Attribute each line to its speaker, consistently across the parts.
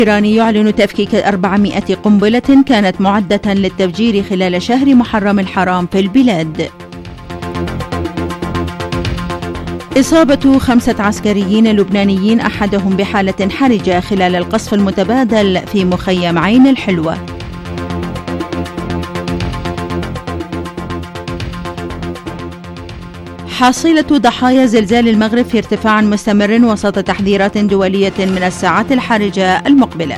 Speaker 1: إيراني يعلن تفكيك 400 قنبلة كانت معدة للتفجير خلال شهر محرم الحرام في البلاد. إصابة 5 عسكريين لبنانيين أحدهم بحالة حرجة خلال القصف المتبادل في مخيم عين الحلوة. حاصلة ضحايا زلزال المغرب في ارتفاع مستمر وسط تحذيرات دولية من الساعات الحرجة المقبلة.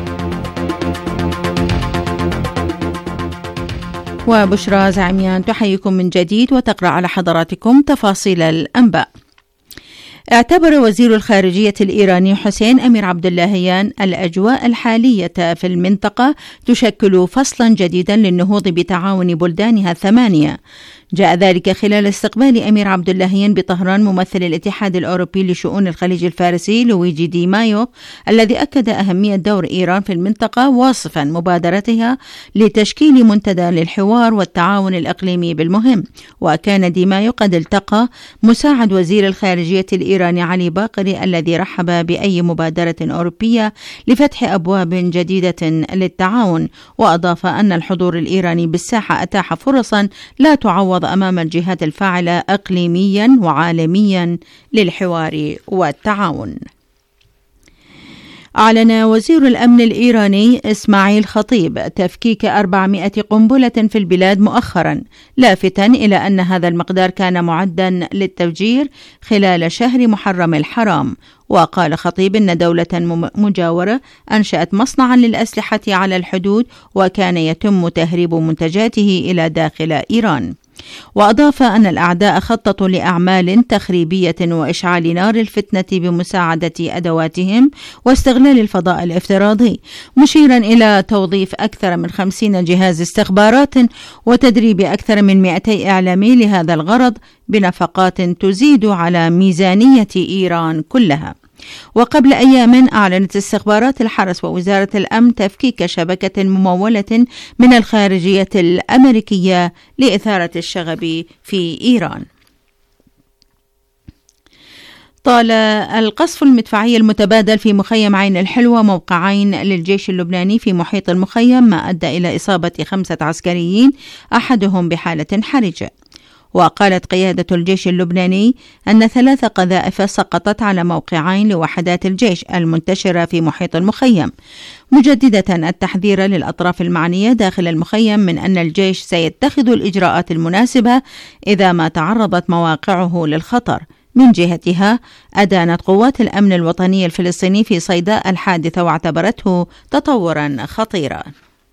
Speaker 1: وبشرى زعميان تحييكم من جديد وتقرأ على حضراتكم تفاصيل الأنباء. اعتبر وزير الخارجية الإيراني حسين أمير عبداللهيان الأجواء الحالية في المنطقة تشكل فصلا جديدا للنهوض بتعاون بلدانها الثمانية. جاء ذلك خلال استقبال أمير عبداللهيان بطهران ممثل الاتحاد الأوروبي لشؤون الخليج الفارسي لويجي دي مايو، الذي أكد أهمية دور إيران في المنطقة، واصفا مبادرتها لتشكيل منتدى للحوار والتعاون الإقليمي بالمهم. وكان دي مايو قد التقى مساعد وزير الخارجية الإيراني علي باقري الذي رحب بأي مبادرة أوروبية لفتح أبواب جديدة للتعاون، وأضاف أن الحضور الإيراني بالساحة أتاح فرصا لا تعوض أمام الجهات الفاعلة إقليميا وعالميا للحوار والتعاون. أعلن وزير الأمن الإيراني إسماعيل خطيب تفكيك 400 قنبلة في البلاد مؤخرا، لافتا إلى أن هذا المقدار كان معدا للتفجير خلال شهر محرم الحرام. وقال خطيب إن دولة مجاورة أنشأت مصنعا للأسلحة على الحدود وكان يتم تهريب منتجاته إلى داخل إيران. وأضاف أن الأعداء خططوا لأعمال تخريبية وإشعال نار الفتنة بمساعدة أدواتهم واستغلال الفضاء الافتراضي، مشيرا إلى توظيف أكثر من 50 جهاز استخبارات وتدريب أكثر من 200 إعلامي لهذا الغرض بنفقات تزيد على ميزانية إيران كلها. وقبل أيام أعلنت استخبارات الحرس ووزارة الأمن تفكيك شبكة ممولة من الخارجية الأمريكية لإثارة الشغب في إيران. طال القصف المدفعي المتبادل في مخيم عين الحلوة موقعين للجيش اللبناني في محيط المخيم، ما أدى إلى إصابة 5 عسكريين أحدهم بحالة حرجة. وقالت قيادة الجيش اللبناني أن 3 قذائف سقطت على موقعين لوحدات الجيش المنتشرة في محيط المخيم، مجددة التحذير للأطراف المعنية داخل المخيم من أن الجيش سيتخذ الإجراءات المناسبة إذا ما تعرضت مواقعه للخطر. من جهتها أدانت قوات الأمن الوطني الفلسطيني في صيداء الحادث واعتبرته تطورا خطيرا.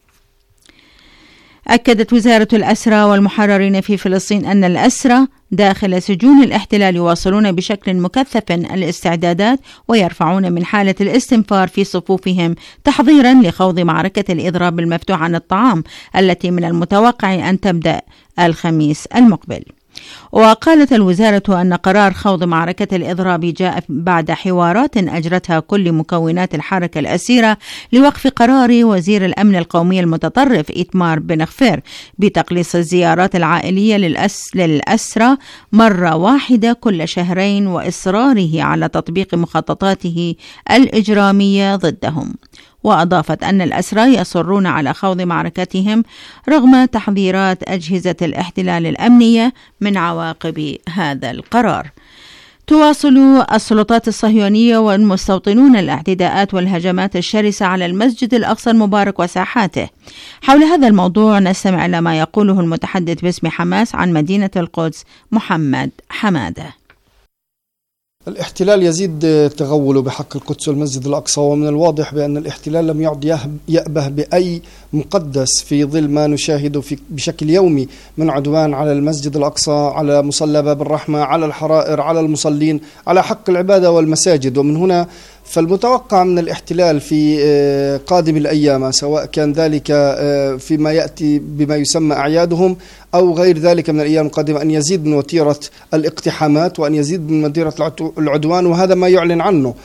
Speaker 1: أكدت وزارة الأسرى والمحررين في فلسطين أن الأسرى داخل سجون الاحتلال يواصلون بشكل مكثف الاستعدادات ويرفعون من حالة الاستنفار في صفوفهم تحضيرا لخوض معركة الإضراب المفتوح عن الطعام التي من المتوقع أن تبدأ الخميس المقبل. وقالت الوزارة أن قرار خوض معركة الإضراب جاء بعد حوارات أجرتها كل مكونات الحركة الأسيرة لوقف قرار وزير الأمن القومي المتطرف إيتمار بن غفير بتقليص الزيارات العائلية للأسرى مرة واحدة كل شهرين وإصراره على تطبيق مخططاته الإجرامية ضدهم. وأضافت أن الأسرى يصرون على خوض معركتهم رغم تحذيرات أجهزة الاحتلال الأمنية من عواقب هذا القرار. تواصل السلطات الصهيونية والمستوطنون الاعتداءات والهجمات الشرسة على المسجد الأقصى المبارك وساحاته. حول هذا الموضوع نستمع إلى ما يقوله المتحدث باسم حماس عن مدينة القدس محمد حمادة.
Speaker 2: الاحتلال يزيد تغوله بحق القدس والمسجد الأقصى، ومن الواضح بأن الاحتلال لم يعد يأبه بأي مقدس في ظل ما نشاهده بشكل يومي من عدوان على المسجد الأقصى، على مصلى باب الرحمة، على الحرائر، على المصلين، على حق العبادة والمساجد. ومن هنا فالمتوقع من الاحتلال في قادم الأيام، سواء كان ذلك فيما يأتي بما يسمى أعيادهم أو غير ذلك من الأيام القادمة، أن يزيد من وتيرة الاقتحامات وأن يزيد من وتيرة العدوان، وهذا ما يعلن عنه.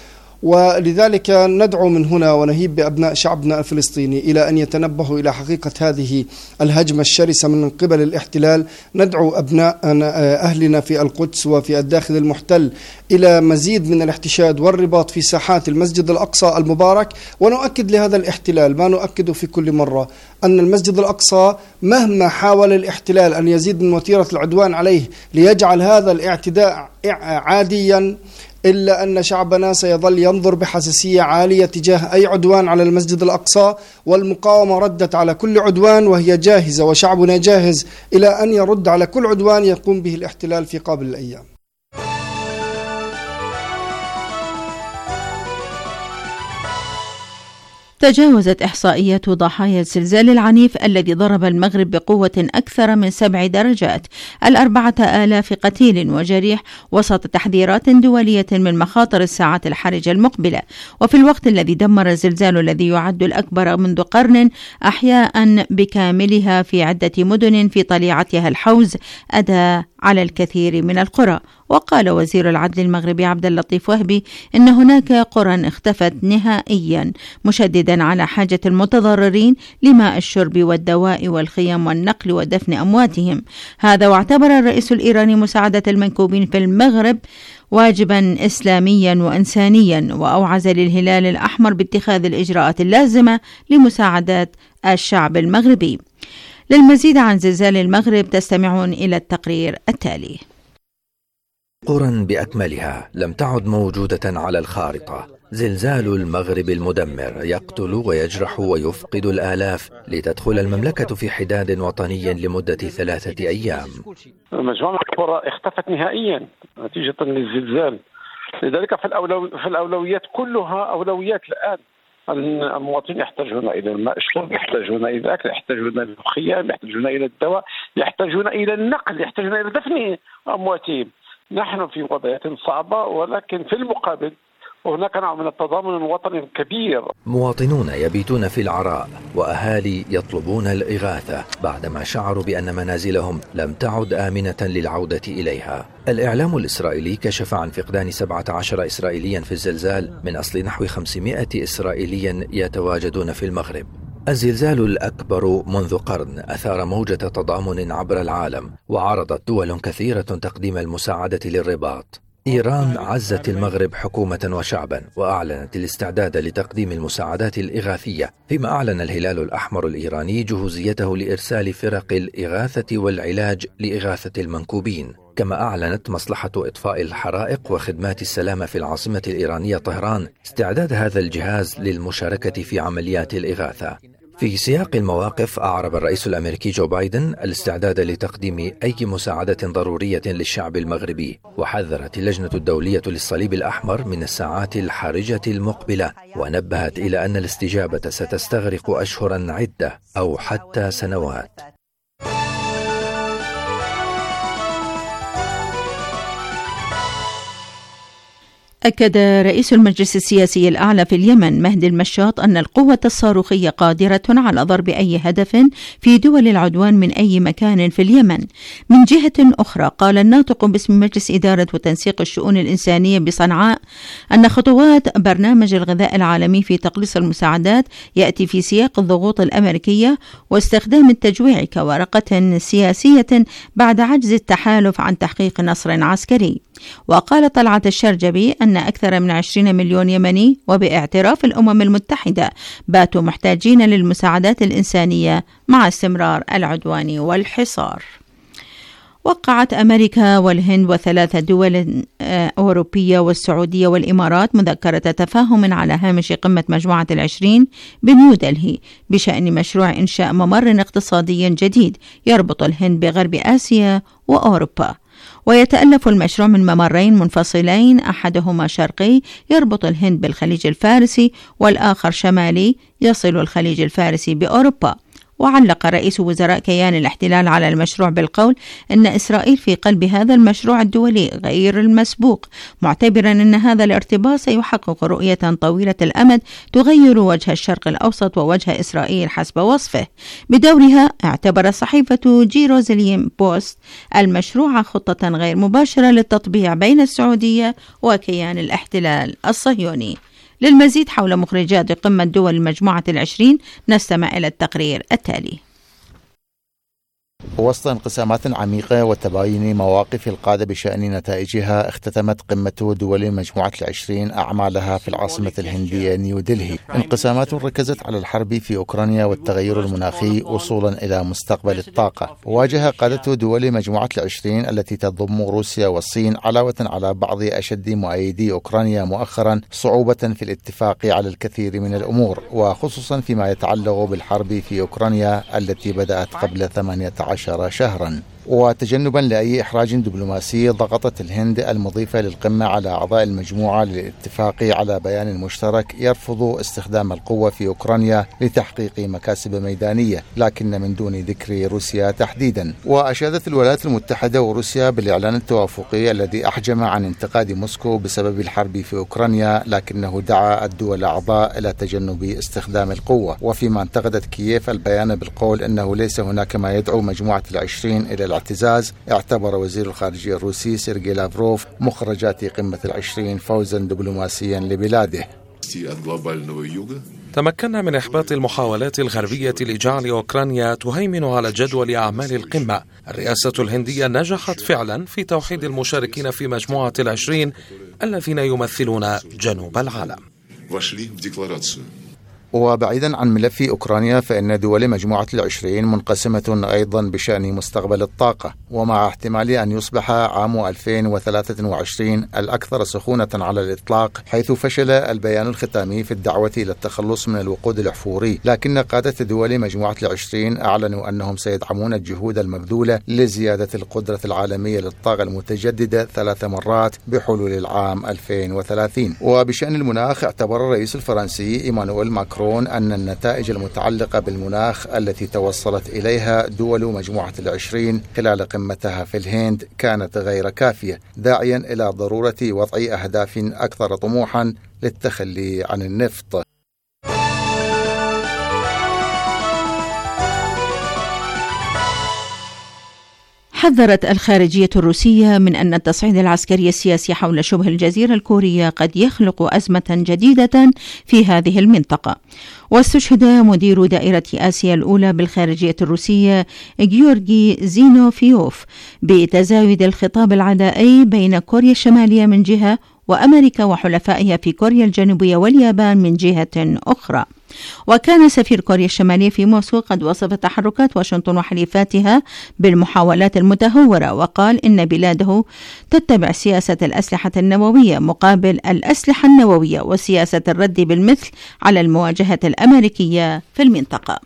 Speaker 2: ولذلك ندعو من هنا ونهيب بأبناء شعبنا الفلسطيني إلى أن يتنبهوا إلى حقيقة هذه الهجمة الشرسة من قبل الاحتلال. ندعو أبناء أهلنا في القدس وفي الداخل المحتل إلى مزيد من الاحتشاد والرباط في ساحات المسجد الأقصى المبارك، ونؤكد لهذا الاحتلال ما نؤكده في كل مرة، أن المسجد الأقصى مهما حاول الاحتلال أن يزيد من وتيرة العدوان عليه ليجعل هذا الاعتداء عاديا، إلا أن شعبنا سيظل ينظر بحساسية عالية تجاه أي عدوان على المسجد الأقصى، والمقاومة ردت على كل عدوان وهي جاهزة، وشعبنا جاهز إلى أن يرد على كل عدوان يقوم به الاحتلال في قابل الأيام.
Speaker 1: تجاوزت إحصائيات ضحايا الزلزال العنيف الذي ضرب المغرب بقوة أكثر من 7 درجات 4,000 قتيل وجريح وسط تحذيرات دولية من مخاطر الساعات الحرجة المقبلة. وفي الوقت الذي دمر الزلزال الذي يعد الأكبر منذ قرن أحياء بكاملها في عدة مدن في طليعتها الحوز، أدى على الكثير من القرى. وقال وزير العدل المغربي عبد اللطيف وهبي إن هناك قرى اختفت نهائيا، مشددا على حاجة المتضررين لماء الشرب والدواء والخيم والنقل ودفن أمواتهم. هذا واعتبر الرئيس الإيراني مساعدة المنكوبين في المغرب واجبا إسلاميا وإنسانيا، وأوعز للهلال الأحمر باتخاذ الإجراءات اللازمة لمساعدة الشعب المغربي. للمزيد عن زلزال المغرب تستمعون إلى التقرير التالي.
Speaker 3: قرى بأكملها لم تعد موجودة على الخارطة. زلزال المغرب المدمر يقتل ويجرح ويفقد الآلاف، لتدخل المملكة في حداد وطني لمدة 3 أيام.
Speaker 4: مجموعة القرى اختفت نهائيا نتيجة للزلزال، لذلك في الأولويات كلها أولويات الآن. المواطنين يحتاجون إلى الماء الشرب، يحتاجون إلى الأكل، يحتاجون إلى الخيام، يحتاجون إلى الدواء، يحتاجون إلى النقل، يحتاجون إلى دفن أمواتهم. نحن في وضعية صعبة، ولكن في المقابل هناك نوع من التضامن الوطني الكبير.
Speaker 3: مواطنون يبيتون في العراء وأهالي يطلبون الإغاثة بعدما شعروا بأن منازلهم لم تعد آمنة للعودة إليها. الإعلام الإسرائيلي كشف عن فقدان 17 إسرائيليا في الزلزال من أصل نحو 500 إسرائيليا يتواجدون في المغرب. الزلزال الأكبر منذ قرن أثار موجة تضامن عبر العالم، وعرضت دول كثيرة تقديم المساعدة للرباط. إيران عزت المغرب حكومة وشعبا، وأعلنت الاستعداد لتقديم المساعدات الإغاثية، فيما أعلن الهلال الأحمر الإيراني جهوزيته لإرسال فرق الإغاثة والعلاج لإغاثة المنكوبين. كما أعلنت مصلحة إطفاء الحرائق وخدمات السلامة في العاصمة الإيرانية طهران استعداد هذا الجهاز للمشاركة في عمليات الإغاثة. في سياق المواقف، أعرب الرئيس الأمريكي جو بايدن الاستعداد لتقديم أي مساعدة ضرورية للشعب المغربي، وحذرت اللجنة الدولية للصليب الأحمر من الساعات الحرجة المقبلة، ونبهت إلى أن الاستجابة ستستغرق أشهرا عدة أو حتى سنوات.
Speaker 1: أكد رئيس المجلس السياسي الأعلى في اليمن مهدي المشاط أن القوة الصاروخية قادرة على ضرب أي هدف في دول العدوان من أي مكان في اليمن. من جهة أخرى، قال الناطق باسم مجلس إدارة وتنسيق الشؤون الإنسانية بصنعاء أن خطوات برنامج الغذاء العالمي في تقليص المساعدات يأتي في سياق الضغوط الأمريكية واستخدام التجويع كورقة سياسية بعد عجز التحالف عن تحقيق نصر عسكري. وقال طلعت الشرجبي أن أكثر من 20 مليون يمني وباعتراف الأمم المتحدة باتوا محتاجين للمساعدات الإنسانية مع استمرار العدوان والحصار. وقعت أمريكا والهند و3 دول أوروبية والسعودية والإمارات مذكرة تفاهم على هامش قمة مجموعة ال20 بنيودلهي بشأن مشروع إنشاء ممر اقتصادي جديد يربط الهند بغرب آسيا وأوروبا. ويتألف المشروع من ممرين منفصلين، أحدهما شرقي يربط الهند بالخليج الفارسي، والآخر شمالي يصل الخليج الفارسي بأوروبا. وعلق رئيس وزراء كيان الاحتلال على المشروع بالقول إن إسرائيل في قلب هذا المشروع الدولي غير المسبوق، معتبرا أن هذا الارتباط سيحقق رؤية طويلة الأمد تغير وجه الشرق الأوسط ووجه إسرائيل حسب وصفه. بدورها اعتبر صحيفة جيروزاليم بوست المشروع خطة غير مباشرة للتطبيع بين السعودية وكيان الاحتلال الصهيوني. للمزيد حول مخرجات قمة دول مجموعة 20 نستمع إلى التقرير التالي.
Speaker 5: وسط انقسامات عميقة وتباين مواقف القادة بشأن نتائجها، اختتمت قمة دول مجموعة 20 أعمالها في العاصمة الهندية نيودلهي. انقسامات ركزت على الحرب في أوكرانيا والتغير المناخي وصولا إلى مستقبل الطاقة. واجه قادة دول مجموعة 20 التي تضم روسيا والصين علاوة على بعض أشد مؤيدي أوكرانيا مؤخرا صعوبة في الاتفاق على الكثير من الأمور، وخصوصا فيما يتعلق بالحرب في أوكرانيا التي بدأت قبل 18 شهرا. وتجنبا لأي إحراج دبلوماسي، ضغطت الهند المضيفة للقمة على أعضاء المجموعة للاتفاق على بيان مشترك يرفض استخدام القوة في أوكرانيا لتحقيق مكاسب ميدانية، لكن من دون ذكر روسيا تحديدا. وأشادت الولايات المتحدة وروسيا بالإعلان التوافقي الذي أحجم عن انتقاد موسكو بسبب الحرب في أوكرانيا، لكنه دعا الدول الأعضاء إلى تجنب استخدام القوة. وفيما انتقدت كييف البيان بالقول أنه ليس هناك ما يدعو مجموعة 20 إلى الاعتزاز، اعتبر وزير الخارجية الروسي سيرجي لافروف مخرجات قمة 20 فوزا دبلوماسيا لبلاده.
Speaker 6: تمكنا من إحباط المحاولات الغربية لجعل أوكرانيا تهيمن على جدول أعمال القمة. الرئاسة الهندية نجحت فعلا في توحيد المشاركين في مجموعة 20 الذين يمثلون جنوب العالم.
Speaker 5: وبعيدا عن ملف أوكرانيا، فإن دول مجموعة 20 منقسمة أيضا بشأن مستقبل الطاقة، ومع احتمال أن يصبح عام 2023 الأكثر سخونة على الإطلاق، حيث فشل البيان الختامي في الدعوة إلى التخلص من الوقود الأحفوري، لكن قادة دول مجموعة 20 أعلنوا أنهم سيدعمون الجهود المبذولة لزيادة القدرة العالمية للطاقة المتجددة 3 مرات بحلول العام 2030. وبشأن المناخ، اعتبر الرئيس الفرنسي إيمانويل ماكرون أن النتائج المتعلقة بالمناخ التي توصلت إليها دول مجموعة 20 خلال قمتها في الهند كانت غير كافية، داعيا إلى ضرورة وضع أهداف أكثر طموحا للتخلي عن النفط.
Speaker 1: حذرت الخارجية الروسية من أن التصعيد العسكري السياسي حول شبه الجزيرة الكورية قد يخلق أزمة جديدة في هذه المنطقة. واستشهد مدير دائرة آسيا الأولى بالخارجية الروسية جيورجي زينوفيوف بتزايد الخطاب العدائي بين كوريا الشمالية من جهة وأمريكا وحلفائها في كوريا الجنوبية واليابان من جهة أخرى. وكان سفير كوريا الشمالية في موسكو قد وصف تحركات واشنطن وحليفاتها بالمحاولات المتهورة، وقال إن بلاده تتبع سياسة الأسلحة النووية مقابل الأسلحة النووية وسياسة الرد بالمثل على المواجهة الأمريكية في المنطقة.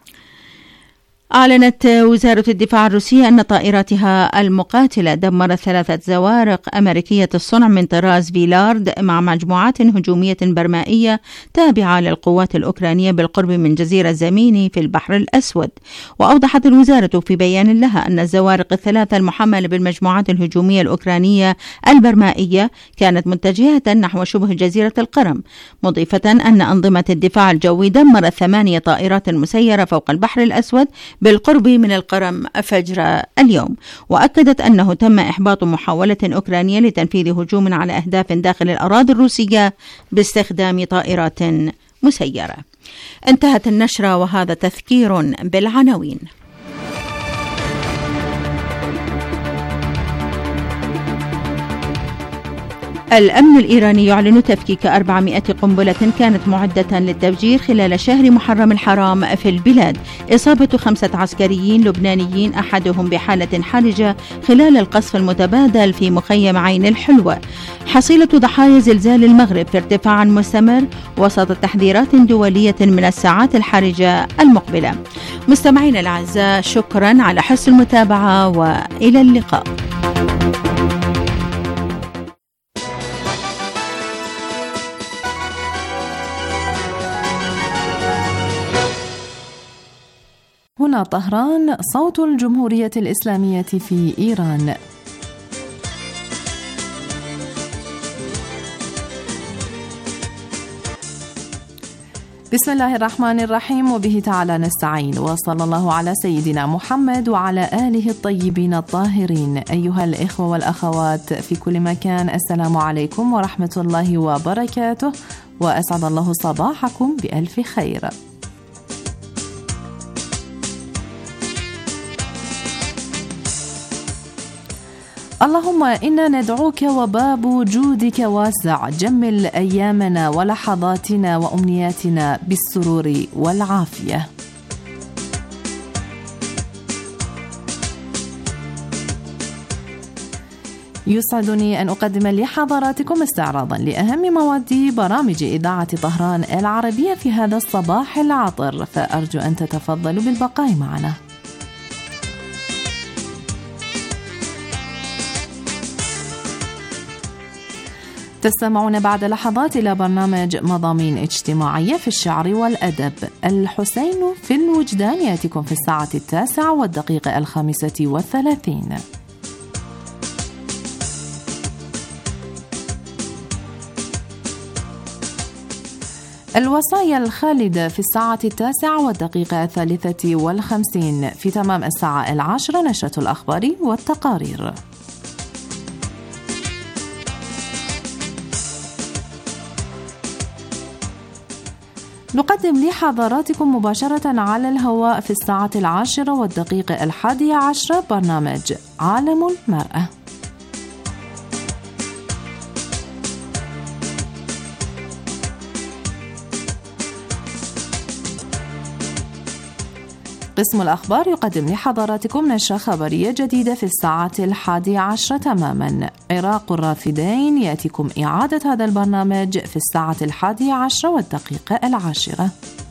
Speaker 1: أعلنت وزارة الدفاع الروسية أن طائراتها المقاتلة دمرت 3 زوارق أمريكية الصنع من طراز فيلارد مع مجموعات هجومية برمائية تابعة للقوات الأوكرانية بالقرب من جزيرة زميني في البحر الأسود. وأوضحت الوزارة في بيان لها أن الزوارق ال3 المحملة بالمجموعات الهجومية الأوكرانية البرمائية كانت متجهة نحو شبه جزيرة القرم، مضيفة أن أنظمة الدفاع الجوي دمرت 8 طائرات مسيرة فوق البحر الأسود بالقرب من القرم فجر اليوم. وأكدت أنه تم إحباط محاولة أوكرانية لتنفيذ هجوم على أهداف داخل الأراضي الروسية باستخدام طائرات مسيرة. انتهت النشرة وهذا تذكير بالعناوين. الأمن الإيراني يعلن تفكيك 400 قنبلة كانت معدة للتفجير خلال شهر محرم الحرام في البلاد. إصابة 5 عسكريين لبنانيين أحدهم بحالة حرجة خلال القصف المتبادل في مخيم عين الحلوة. حصيلة ضحايا زلزال المغرب في ارتفاع مستمر وسط تحذيرات دولية من الساعات الحرجة المقبلة. مستمعينا الأعزاء، شكرا على حسن المتابعة وإلى اللقاء.
Speaker 7: هنا طهران، صوت الجمهورية الإسلامية في إيران. بسم الله الرحمن الرحيم، وبه تعالى نستعين، وصلى الله على سيدنا محمد وعلى آله الطيبين الطاهرين. أيها الإخوة والأخوات في كل مكان، السلام عليكم ورحمة الله وبركاته، وأسعد الله صباحكم بألف خير. اللهم إنا ندعوك وباب جودك واسع، جمل أيامنا ولحظاتنا وأمنياتنا بالسرور والعافية. يسعدني أن أقدم لحضراتكم استعراضا لأهم مواد برامج إذاعة طهران العربية في هذا الصباح العطر، فأرجو أن تتفضلوا بالبقاء معنا. تستمعون بعد لحظات إلى برنامج مضامين اجتماعية في الشعر والأدب. الحسين في الوجدان يأتيكم في 9:35. الوصايا الخالدة في 9:53. في تمام 10:00 نشرة الأخبار والتقارير. نقدم لحضراتكم مباشرة على الهواء في 10:11 برنامج عالم المرأة. قسم الأخبار يقدم لحضراتكم نشرة خبرية جديدة في 11:00 تماما. عراق الرافدين يأتيكم إعادة هذا البرنامج في 11:10.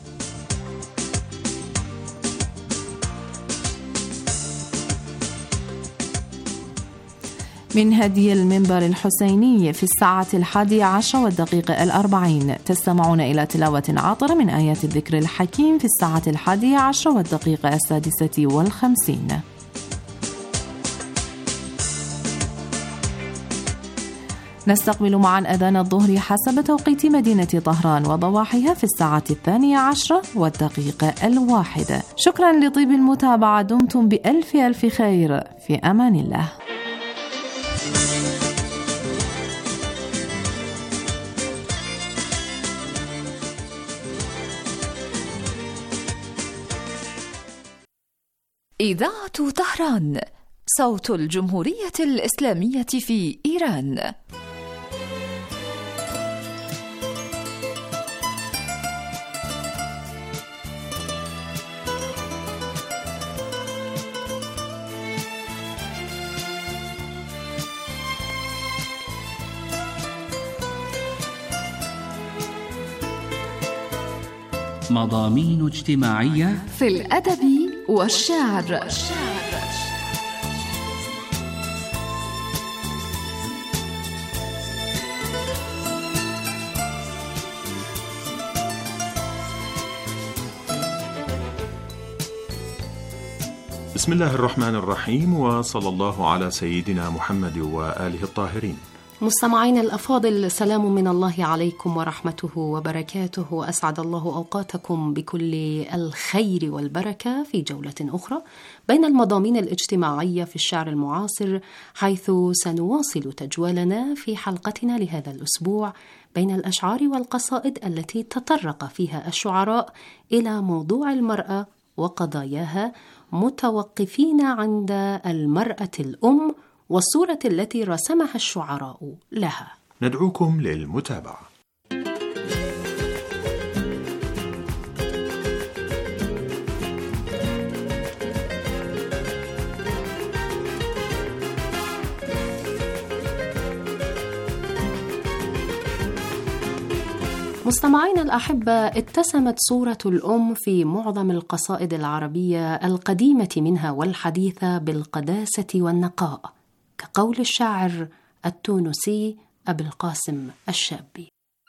Speaker 7: من هدي المنبر الحسيني في 11:40 تستمعون إلى تلاوة عاطرة من آيات الذكر الحكيم في 11:56. نستقبل معا أذان الظهر حسب توقيت مدينة طهران وضواحيها في 12:01. شكرا لطيب المتابعة، دمتم بألف ألف خير، في أمان الله.
Speaker 8: إذاعة طهران، صوت الجمهورية الإسلامية في إيران.
Speaker 9: مضامين اجتماعية
Speaker 8: في الأدب والشعر.
Speaker 10: بسم الله الرحمن الرحيم، وصلى الله على سيدنا محمد وآله الطاهرين.
Speaker 11: مستمعين الأفاضل، سلام من الله عليكم ورحمته وبركاته، وأسعد الله أوقاتكم بكل الخير والبركة في جولة أخرى بين المضامين الاجتماعية في الشعر المعاصر، حيث سنواصل تجوالنا في حلقتنا لهذا الأسبوع بين الأشعار والقصائد التي تطرق فيها الشعراء إلى موضوع المرأة وقضاياها، متوقفين عند المرأة الأم والصورة التي رسمها الشعراء لها.
Speaker 10: ندعوكم للمتابعة.
Speaker 11: مستمعين الأحبة، اتسمت صورة الأم في معظم القصائد العربية القديمة منها والحديثة بالقداسة والنقاء، كقول الشاعر التونسي أبي القاسم الشابي: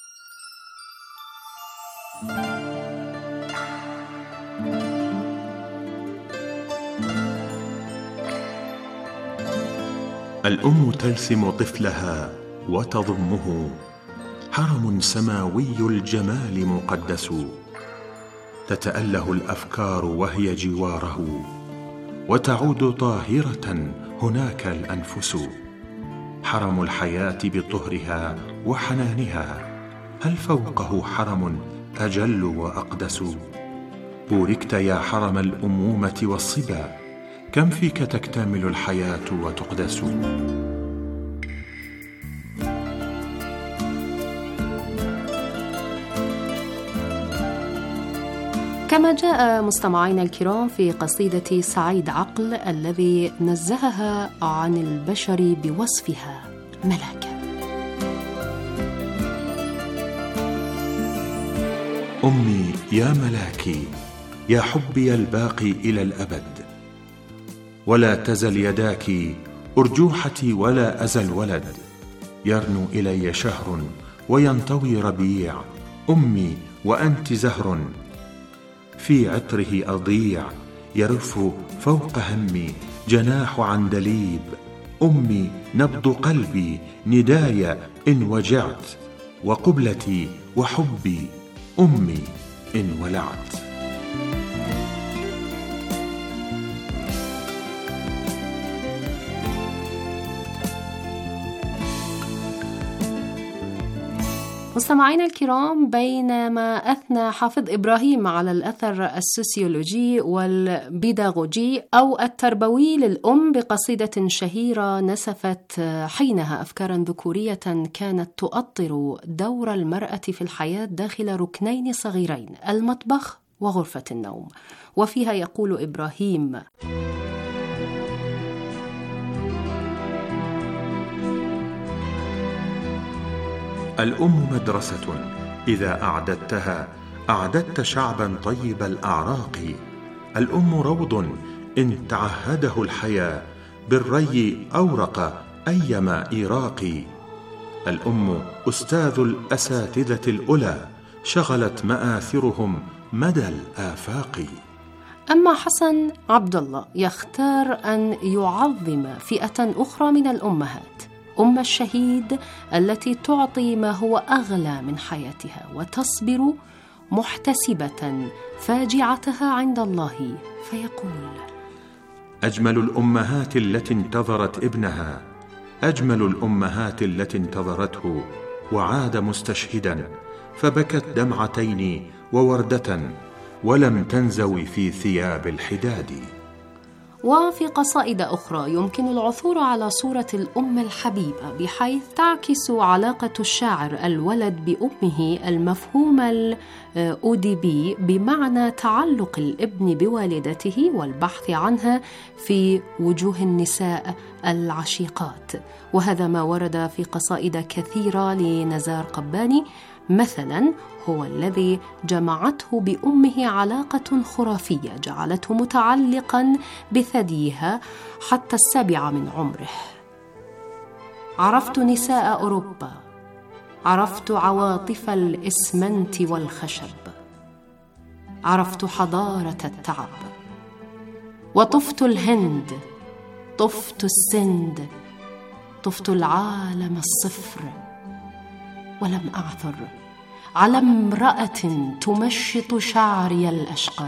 Speaker 10: الأم تلسم طفلها وتضمه، حرم سماوي الجمال مقدس، تتأله الأفكار وهي جواره، وتعود طاهرة هناك الأنفس، حرم الحياة بطهرها وحنانها، هل فوقه حرم أجل وأقدس؟ بوركت يا حرم الأمومة والصبا، كم فيك تكتمل الحياة وتقدس.
Speaker 11: كما جاء مستمعينا الكرام في قصيدة سعيد عقل الذي نزهها عن البشر بوصفها ملاكا.
Speaker 10: أمي يا ملاكي، يا حبي الباقي إلى الأبد، ولا تزل يداك أرجوحتي ولا أزل ولد، يرنو إلي شهر وينطوي ربيع، أمي وأنت زهر في عطره أضيع، يرف فوق همي جناح عندليب، أمي نبض قلبي نداي إن وجعت، وقبلتي وحبي أمي إن ولعت.
Speaker 11: مستمعينا الكرام، بينما أثنى حافظ إبراهيم على الأثر السوسيولوجي والبيداغوجي أو التربوي للأم بقصيدة شهيرة نسفت حينها أفكارا ذكورية كانت تؤطر دور المرأة في الحياة داخل ركنين صغيرين، المطبخ وغرفة النوم. وفيها يقول إبراهيم:
Speaker 10: الأم مدرسة إذا أعددتها أعددت شعبا طيب الأعراق، الأم روض إن تعهده الحياة بالري أورق أيما إيراق، الأم أستاذ الأساتذة الأولى شغلت مآثرهم مدى الآفاق.
Speaker 11: أما حسن عبد الله يختار أن يعظم فئة أخرى من الأمهات، أم الشهيد التي تعطي ما هو أغلى من حياتها وتصبر محتسبة فاجعتها عند الله، فيقول:
Speaker 10: أجمل الأمهات التي انتظرت ابنها، أجمل الأمهات التي انتظرته وعاد مستشهدا، فبكت دمعتين ووردة ولم تنزوي في ثياب الحداد.
Speaker 11: وفي قصائد أخرى يمكن العثور على صورة الأم الحبيبة، بحيث تعكس علاقة الشاعر الولد بأمه المفهوم الأوديبي بمعنى تعلق الابن بوالدته والبحث عنها في وجوه النساء العشيقات. وهذا ما ورد في قصائد كثيرة لنزار قباني، مثلا: هو الذي جمعته بأمه علاقة خرافية جعلته متعلقا بثديها حتى 7 من عمره. عرفت نساء أوروبا، عرفت عواطف الإسمنت والخشب، عرفت حضارة التعب، وطفت الهند، طفت السند، طفت العالم الصفر، ولم أعثر على امرأة تمشط شعري الأشقر،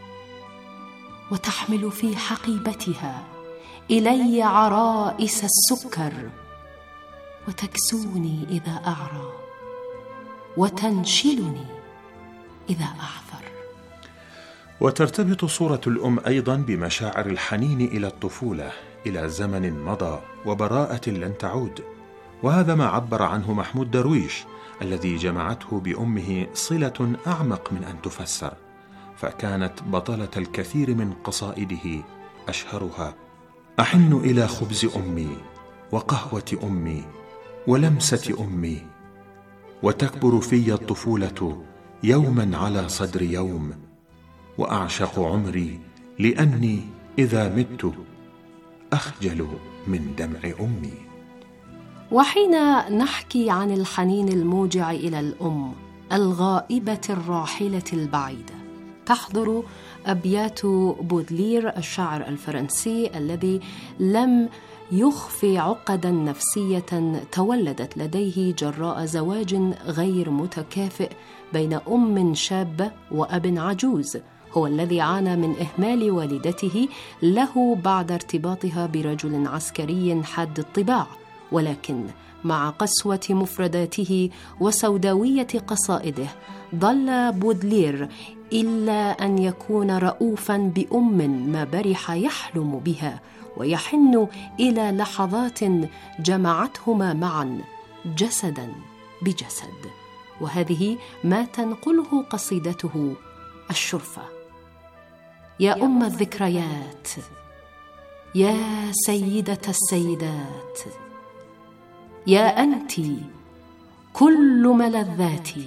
Speaker 11: وتحمل في حقيبتها إلي عرائس السكر، وتكسوني إذا أعرى، وتنشلني إذا أعثر.
Speaker 10: وترتبط صورة الأم أيضا بمشاعر الحنين إلى الطفولة، إلى زمن مضى وبراءة لن تعود، وهذا ما عبر عنه محمود درويش الذي جمعته بأمه صلة أعمق من أن تفسر، فكانت بطلة الكثير من قصائده، أشهرها: أحن إلى خبز أمي وقهوة أمي ولمسة أمي، وتكبر في الطفولة يوما على صدر يوم، وأعشق عمري لأني إذا مت أخجل من دمع أمي.
Speaker 11: وحين نحكي عن الحنين الموجع إلى الأم الغائبة الراحلة البعيدة، تحضر أبيات بودلير الشاعر الفرنسي الذي لم يخفي عقدا نفسية تولدت لديه جراء زواج غير متكافئ بين أم شابة وأب عجوز، هو الذي عانى من إهمال والدته له بعد ارتباطها برجل عسكري حاد الطباع، ولكن مع قسوة مفرداته وسوداوية قصائده ظل بودلير إلا أن يكون رؤوفاً بأم ما برح يحلم بها ويحن إلى لحظات جمعتهما معاً جسداً بجسد. وهذه ما تنقله قصيدته الشرفة: يا أم الذكريات، يا سيدة السيدات، يا أنت كل ملذاتي،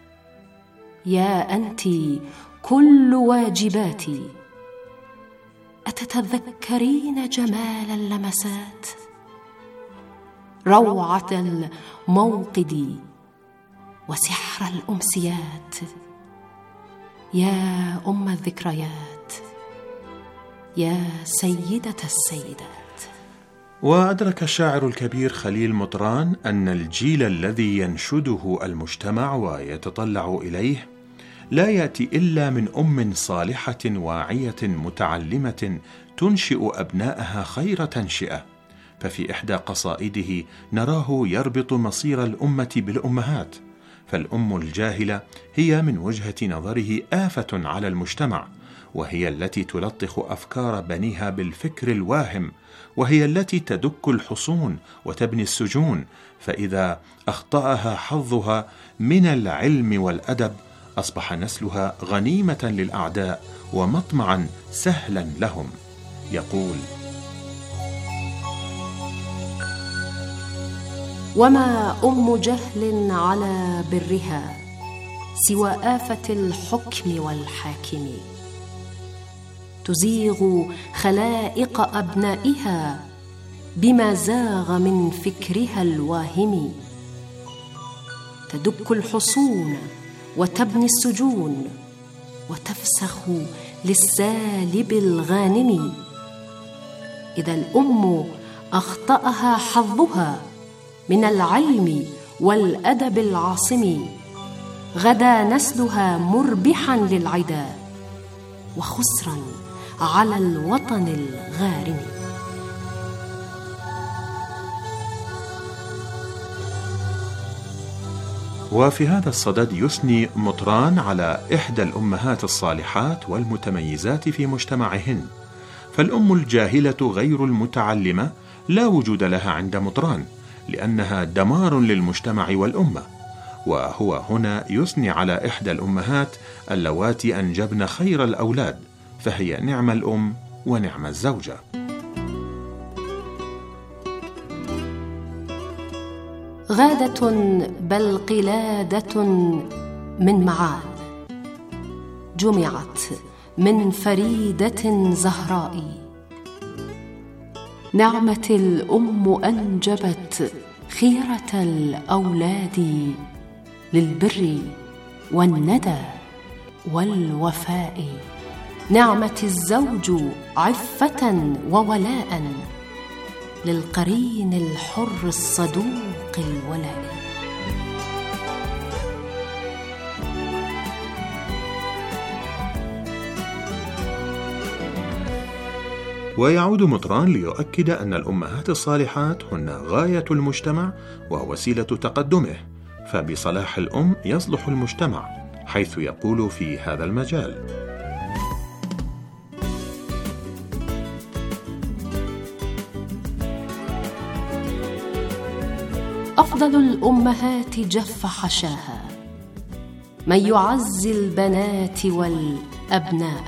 Speaker 11: يا أنت كل واجباتي، أتتذكرين جمال اللمسات، روعة الموقد وسحر الأمسيات، يا أم الذكريات، يا سيدة السيدات.
Speaker 10: وأدرك الشاعر الكبير خليل مطران أن الجيل الذي ينشده المجتمع ويتطلع إليه لا يأتي إلا من أم صالحة واعية متعلمة تنشئ أبنائها خير تنشئة. ففي إحدى قصائده نراه يربط مصير الأمة بالأمهات، فالأم الجاهلة هي من وجهة نظره آفة على المجتمع، وهي التي تلطخ أفكار بنيها بالفكر الواهم، وهي التي تدك الحصون وتبني السجون، فإذا أخطأها حظها من العلم والأدب أصبح نسلها غنيمة للأعداء ومطمعا سهلا لهم. يقول:
Speaker 11: وما أم جهل على برها سوى آفة الحكم والحاكم، تزيغ خلائق أبنائها بما زاغ من فكرها الواهم، تدك الحصون وتبني السجون وتفسخ للسالب الغانم. إذا الأم أخطأها حظها من العلم والأدب العاصم، غدا نسلها مربحا للعدا وخسرا على الوطن الغارم.
Speaker 10: وفي هذا الصدد يثني مطران على إحدى الأمهات الصالحات والمتميزات في مجتمعهن، فالأم الجاهلة غير المتعلمة لا وجود لها عند مطران، لأنها دمار للمجتمع والأمة. وهو هنا يثني على إحدى الأمهات اللواتي أنجبن خير الأولاد، فهي نعم الأم ونعم الزوجة.
Speaker 11: غادة بل قلادة من معاد، جمعت من فريدة زهراء، نعمة الأم أنجبت خيرة الأولاد للبر والندى والوفاء، نعمة الزوج عفة وولاء للقرين الحر الصدوق الولاء.
Speaker 10: ويعود مطران ليؤكد أن الأمهات الصالحات هن غاية المجتمع ووسيلة تقدمه، فبصلاح الأم يصلح المجتمع، حيث يقول في هذا المجال:
Speaker 11: أفضل الأمهات جف حشاها، من يعزي البنات والأبناء،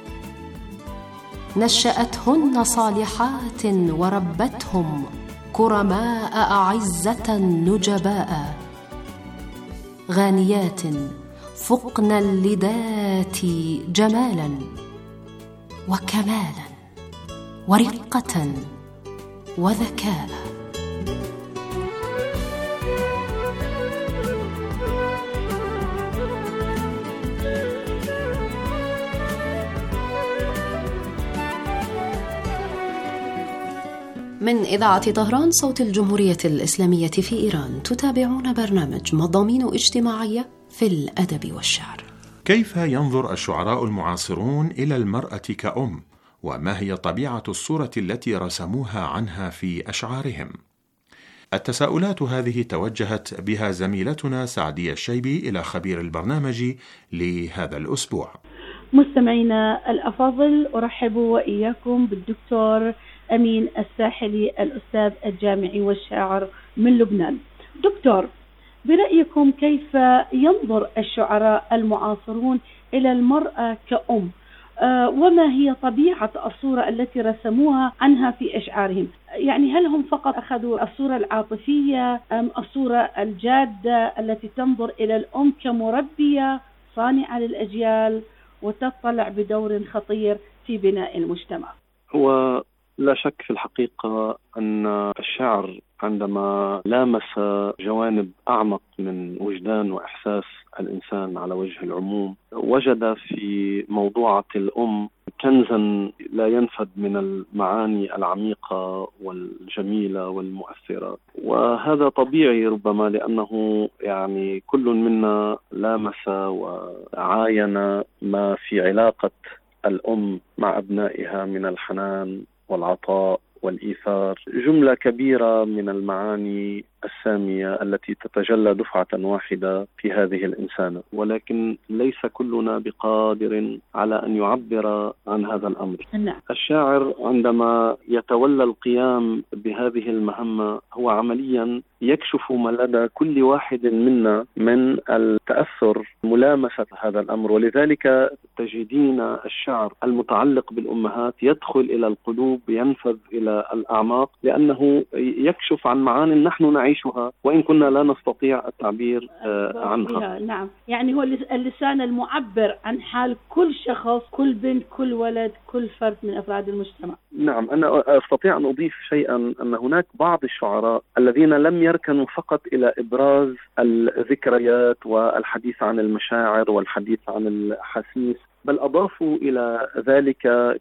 Speaker 11: نشأتهن صالحات وربتهم كرماء أعزة نجباء، غانيات فقن اللدات جمالا وكمالا ورقة وذكاء. من إذاعة طهران صوت الجمهورية الإسلامية في إيران، تتابعون برنامج مضامين اجتماعية في الأدب والشعر.
Speaker 10: كيف ينظر الشعراء المعاصرون إلى المرأة كأم؟ وما هي طبيعة الصورة التي رسموها عنها في أشعارهم؟ التساؤلات هذه توجهت بها زميلتنا سعدية الشيبي إلى خبير البرنامج لهذا الأسبوع.
Speaker 12: مستمعينا الأفاضل، أرحب وإياكم بالدكتور أمين الساحلي، الأستاذ الجامعي والشاعر من لبنان. دكتور، برأيكم كيف ينظر الشعراء المعاصرون إلى المرأة كأم؟ وما هي طبيعة الصورة التي رسموها عنها في أشعارهم؟ يعني هل هم فقط أخذوا الصورة العاطفية أم الصورة الجادة التي تنظر إلى الأم كمربية صانعة للأجيال وتطلع بدور خطير في بناء المجتمع؟
Speaker 13: هو لا شك في الحقيقة أن الشعر عندما لامس جوانب أعمق من وجدان وإحساس الإنسان على وجه العموم، وجد في موضوعة الأم كنزا لا ينفد من المعاني العميقة والجميلة والمؤثرة. وهذا طبيعي ربما لأنه يعني كل منا لامس وعاين ما في علاقة الأم مع أبنائها من الحنان والعطاء والإيثار، جملة كبيرة من المعاني السامية التي تتجلى دفعة واحدة في هذه الإنسانة. ولكن ليس كلنا بقادر على أن يعبر عن هذا الأمر. الشاعر عندما يتولى القيام بهذه المهمة هو عمليا يكشف ما لدى كل واحد منا من التأثر ملامسة هذا الأمر. ولذلك تجدين الشعر المتعلق بالأمهات يدخل إلى القلوب، ينفذ إلى الأعماق، لأنه يكشف عن معاني نحن نعيشها وإن كنا لا نستطيع التعبير عنها.
Speaker 12: نعم، يعني هو اللسان المعبر عن حال كل شخص، كل بنت، كل ولد، كل فرد من أفراد المجتمع.
Speaker 13: نعم، أنا أستطيع أن أضيف شيئا، أن هناك بعض الشعراء الذين لم يركنوا فقط إلى إبراز الذكريات والحديث عن المشاعر والحديث عن الأحاسيس، بل أضافوا إلى ذلك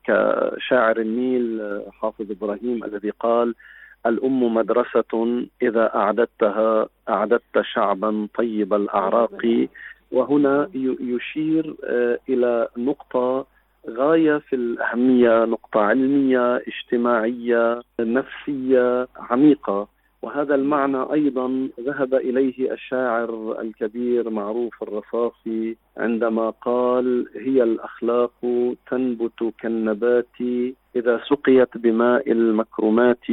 Speaker 13: كشاعر النيل حافظ إبراهيم الذي قال: الأم مدرسة إذا أعددتها أعددت شعبا طيب الأعراق. وهنا يشير إلى نقطة غاية في الأهمية، نقطة علمية اجتماعية نفسية عميقة. وهذا المعنى أيضا ذهب إليه الشاعر الكبير معروف الرصافي عندما قال: هي الأخلاق تنبت كالنبات إذا سقيت بماء المكرمات،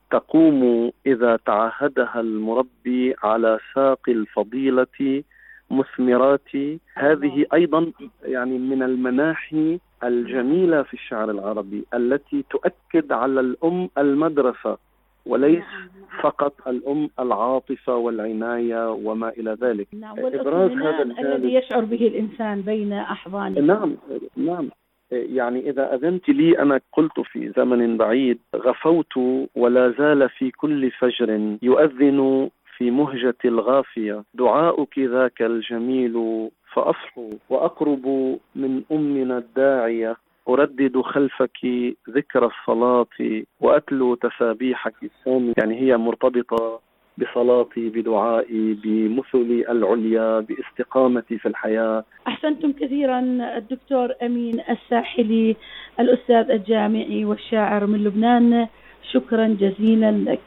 Speaker 13: تقوم إذا تعهدها المربي على ساق الفضيلة مثمرات. هذه أيضا يعني من المناحي الجميلة في الشعر العربي التي تؤكد على الأم المدرسة، وليس فقط الأم العاطفة والعناية وما إلى ذلك.
Speaker 12: إبراز هذا الذي يشعر به الإنسان بين أحضانه.
Speaker 13: نعم. يعني إذا أذنت لي، أنا قلت في زمن بعيد: غفوت ولا زال في كل فجر يؤذن في مهجة الغافية، دعاؤك ذاك الجميل فأصحو وأقرب من أمنا الداعية، أردد خلفك ذكر الصلاة وأتلو تسابيحك السامية. يعني هي مرتبطة بصلاتي، بدعائي، بمثلي العليا، باستقامتي في الحياة.
Speaker 12: أحسنتم كثيرا الدكتور أمين الساحلي، الأستاذ الجامعي والشاعر من لبنان، شكرا جزيلا لك.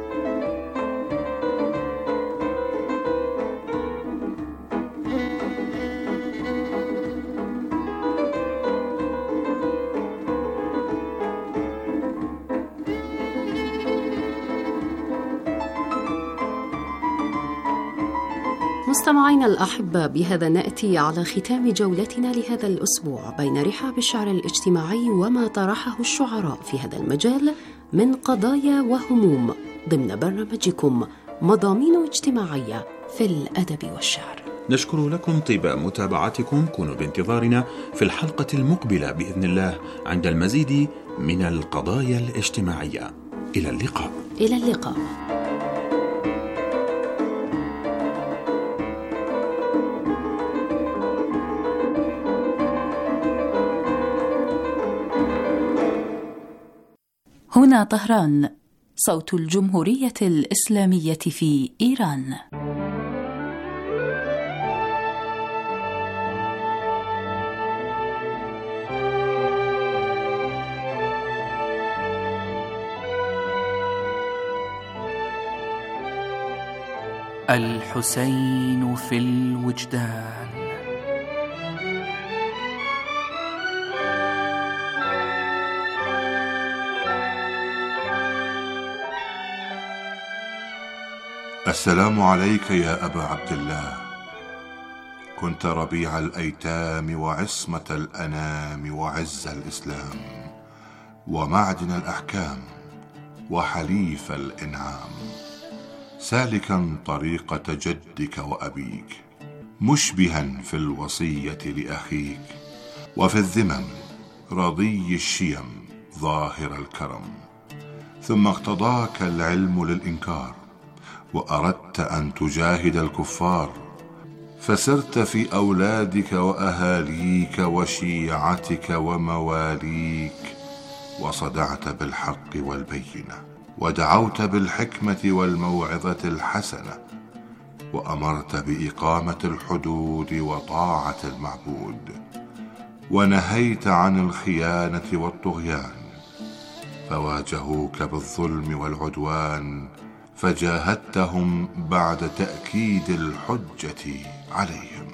Speaker 11: مستمعينا الأحبة، بهذا نأتي على ختام جولتنا لهذا الأسبوع بين رحاب الشعر الاجتماعي وما طرحه الشعراء في هذا المجال من قضايا وهموم ضمن برنامجكم مضامين اجتماعية في الأدب والشعر.
Speaker 10: نشكر لكم طيب متابعتكم. كونوا بانتظارنا في الحلقة المقبلة بإذن الله عند المزيد من القضايا الاجتماعية. إلى اللقاء.
Speaker 11: إلى اللقاء.
Speaker 8: هنا طهران، صوت الجمهورية الإسلامية في إيران.
Speaker 9: الحسين في الوجدان.
Speaker 14: السلام عليك يا أبا عبد الله. كنت ربيع الأيتام وعصمة الأنام وعز الإسلام ومعدن الأحكام وحليف الإنعام، سالكا طريقة جدك وأبيك، مشبها في الوصية لأخيك، وفي الذمم رضي الشيم ظاهر الكرم. ثم اقتضاك العلم للإنكار، وأردت أن تجاهد الكفار، فسرت في أولادك وأهاليك وشيعتك ومواليك، وصدعت بالحق والبينة، ودعوت بالحكمة والموعظة الحسنة، وأمرت بإقامة الحدود وطاعة المعبود، ونهيت عن الخيانة والطغيان، فواجهوك بالظلم والعدوان، فجاهدتهم بعد تأكيد الحجة عليهم.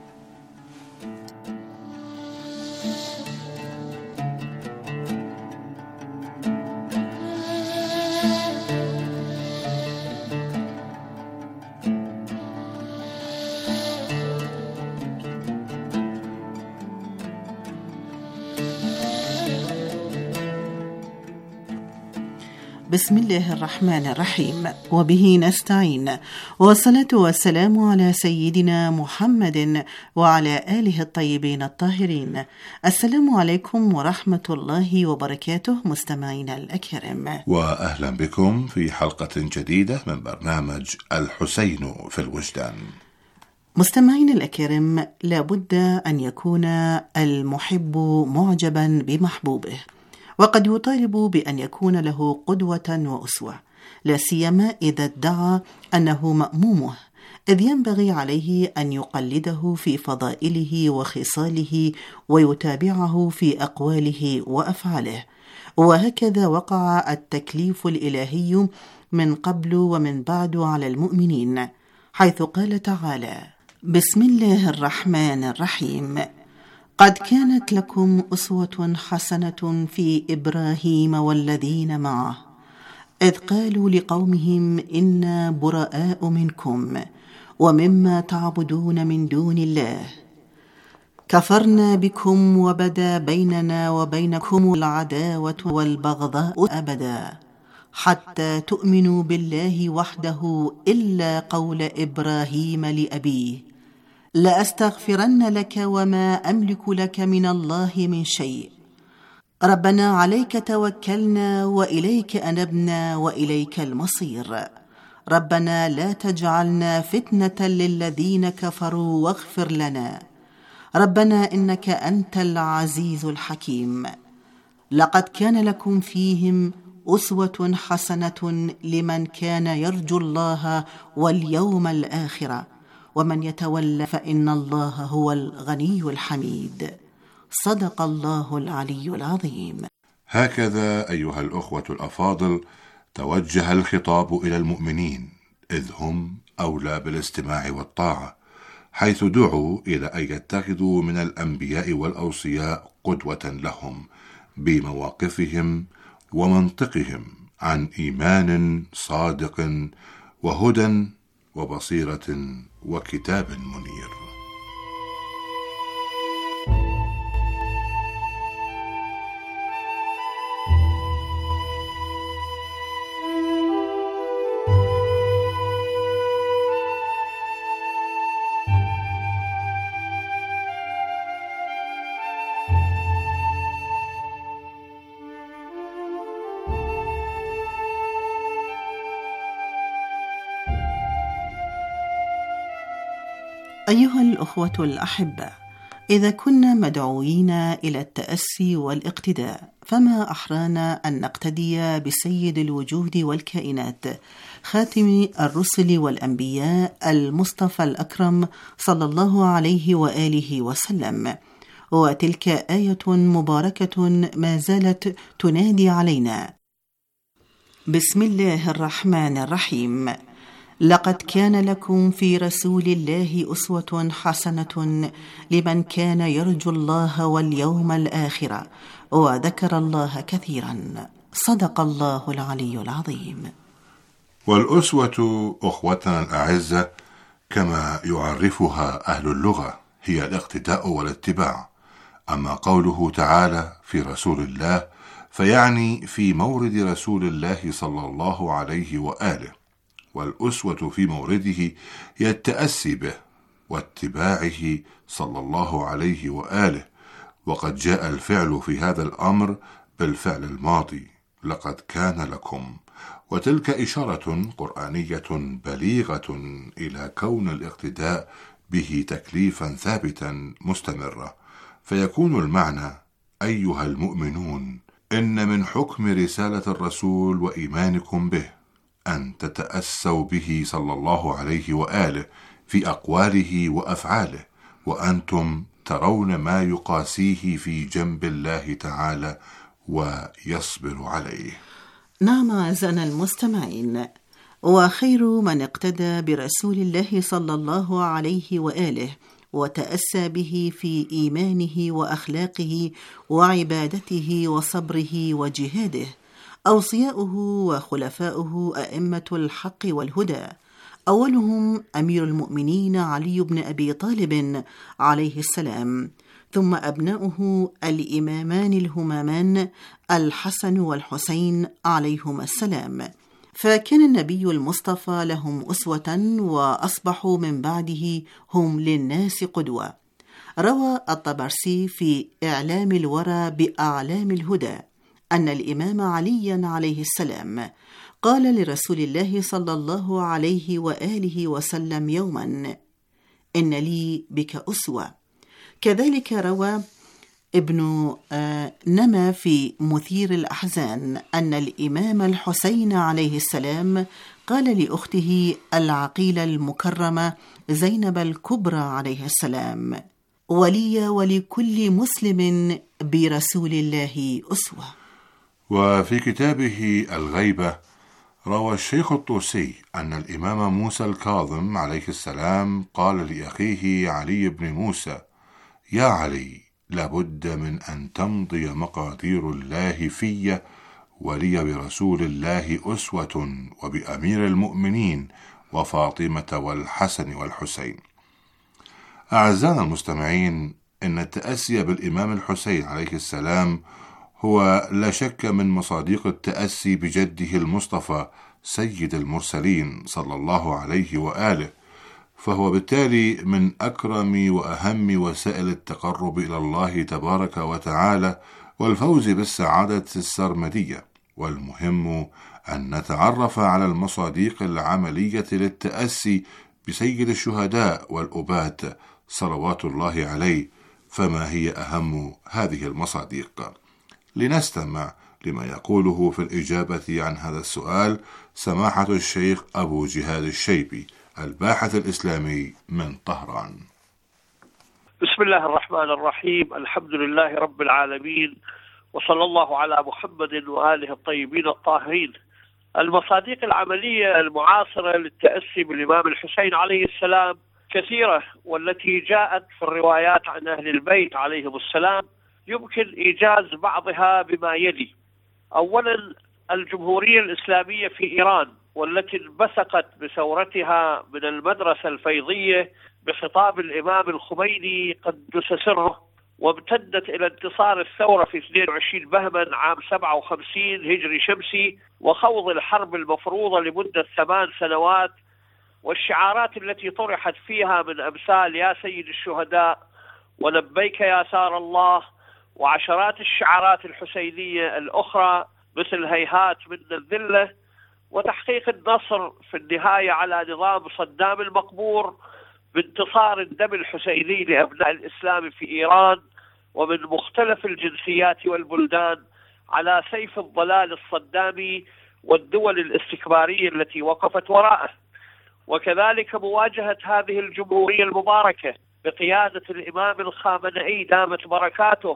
Speaker 15: بسم الله الرحمن الرحيم، وبه نستعين، والصلاة والسلام على سيدنا محمد وعلى آله الطيبين الطاهرين. السلام عليكم ورحمة الله وبركاته مستمعينا الأكرام،
Speaker 14: وأهلا بكم في حلقة جديدة من برنامج الحسين في الوجدان.
Speaker 15: مستمعينا الأكرام، لابد أن يكون المحب معجبا بمحبوبه، وقد يطالب بأن يكون له قدوة وأسوة، لا سيما إذا ادعى أنه مأمومه، إذ ينبغي عليه أن يقلده في فضائله وخصاله ويتابعه في أقواله وأفعاله. وهكذا وقع التكليف الإلهي من قبل ومن بعد على المؤمنين، حيث قال تعالى: بسم الله الرحمن الرحيم، قد كانت لكم أسوة حسنة في إبراهيم والذين معه إذ قالوا لقومهم إنا براء منكم ومما تعبدون من دون الله كفرنا بكم وبدا بيننا وبينكم العداوة والبغضاء أبدا حتى تؤمنوا بالله وحده إلا قول إبراهيم لأبيه لأستغفرن لك وما أملك لك من الله من شيء ربنا عليك توكلنا وإليك أنبنا وإليك المصير ربنا لا تجعلنا فتنة للذين كفروا واغفر لنا ربنا إنك أنت العزيز الحكيم. لقد كان لكم فيهم أسوة حسنة لمن كان يرجو الله واليوم الآخر ومن يتولى فإن الله هو الغني الحميد. صدق الله العلي العظيم.
Speaker 14: هكذا أيها الأخوة الأفاضل توجه الخطاب إلى المؤمنين، إذ هم أولى بالاستماع والطاعة، حيث دعوا إلى أن يتخذوا من الأنبياء والأوصياء قدوة لهم بمواقفهم ومنطقهم عن إيمان صادق وهدى وبصيرة وكتاب منير.
Speaker 15: أيها الأخوة الأحبة، إذا كنا مدعوين إلى التأسي والاقتداء، فما أحرانا أن نقتدي بسيد الوجود والكائنات، خاتم الرسل والأنبياء، المصطفى الأكرم صلى الله عليه وآله وسلم. وتلك آية مباركة ما زالت تنادي علينا: بسم الله الرحمن الرحيم، لقد كان لكم في رسول الله أسوة حسنة لمن كان يرجو الله واليوم الآخر وذكر الله كثيرا. صدق الله العلي العظيم.
Speaker 14: والأسوة أخوتنا الأعزة كما يعرفها أهل اللغة هي الاقتداء والاتباع. أما قوله تعالى في رسول الله فيعني في مورد رسول الله صلى الله عليه وآله، والأسوة في مورده هي التأسي به واتباعه صلى الله عليه وآله. وقد جاء الفعل في هذا الأمر بالفعل الماضي لقد كان لكم، وتلك إشارة قرآنية بليغة إلى كون الاقتداء به تكليفا ثابتا مستمرا، فيكون المعنى أيها المؤمنون إن من حكم رسالة الرسول وإيمانكم به أن تتأسوا به صلى الله عليه وآله في أقواله وأفعاله، وأنتم ترون ما يقاسيه في جنب الله تعالى ويصبر عليه.
Speaker 15: نعم أعزائنا المستمعين، وخير من اقتدى برسول الله صلى الله عليه وآله وتأسى به في إيمانه وأخلاقه وعبادته وصبره وجهاده أوصياؤه وخلفاؤه أئمة الحق والهدى، أولهم أمير المؤمنين علي بن أبي طالب عليه السلام، ثم أبناؤه الإمامان الهمامان الحسن والحسين عليهما السلام، فكان النبي المصطفى لهم أسوة وأصبحوا من بعده هم للناس قدوة. روى الطبرسي في إعلام الورى بأعلام الهدى أن الإمام عليا عليه السلام قال لرسول الله صلى الله عليه وآله وسلم يوما: إن لي بك أسوة. كذلك روى ابن نما في مثير الأحزان أن الإمام الحسين عليه السلام قال لأخته العقيلة المكرمة زينب الكبرى عليه السلام: ولي ولكل مسلم برسول الله أسوة.
Speaker 14: وفي كتابه الغيبة روى الشيخ الطوسي أن الإمام موسى الكاظم عليه السلام قال لأخيه علي بن موسى: يا علي، لابد من أن تمضي مقادير الله في ولي برسول الله أسوة وبأمير المؤمنين وفاطمة والحسن والحسين. أعزائنا المستمعين، إن التأسي بالإمام الحسين عليه السلام هو لا شك من مصادق التأسي بجده المصطفى سيد المرسلين صلى الله عليه وآله، فهو بالتالي من أكرم وأهم وسائل التقرب إلى الله تبارك وتعالى والفوز بالسعادة السرمدية. والمهم أن نتعرف على المصادق العملية للتأسي بسيد الشهداء والأبات صلوات الله عليه. فما هي أهم هذه المصادق؟ لنستمع لما يقوله في الإجابة عن هذا السؤال سماحة الشيخ أبو جهاد الشيبي الباحث الإسلامي من طهران.
Speaker 16: بسم الله الرحمن الرحيم، الحمد لله رب العالمين، وصلى الله على محمد وآله الطيبين الطاهرين. المصادق العملية المعاصرة للتأسي بالإمام الحسين عليه السلام كثيرة، والتي جاءت في الروايات عن أهل البيت عليهم السلام يمكن إيجاز بعضها بما يلي. أولا، الجمهورية الإسلامية في إيران، والتي انبثقت بثورتها من المدرسة الفيضية بخطاب الإمام الخميني قدس سره، وامتدت إلى انتصار الثورة في 22 بهمن عام 57 هجري شمسي، وخوض الحرب المفروضة لمدة 8 سنوات، والشعارات التي طرحت فيها من أمثال يا سيد الشهداء ولبيك يا سار الله، وعشرات الشعارات الحسينية الأخرى مثل هيهات من الذلة، وتحقيق النصر في النهاية على نظام صدام المقبور بانتصار الدم الحسيني لأبناء الإسلام في إيران ومن مختلف الجنسيات والبلدان على سيف الضلال الصدامي والدول الاستكبارية التي وقفت وراءه. وكذلك مواجهة هذه الجمهورية المباركة بقيادة الإمام الخامنئي دامت بركاته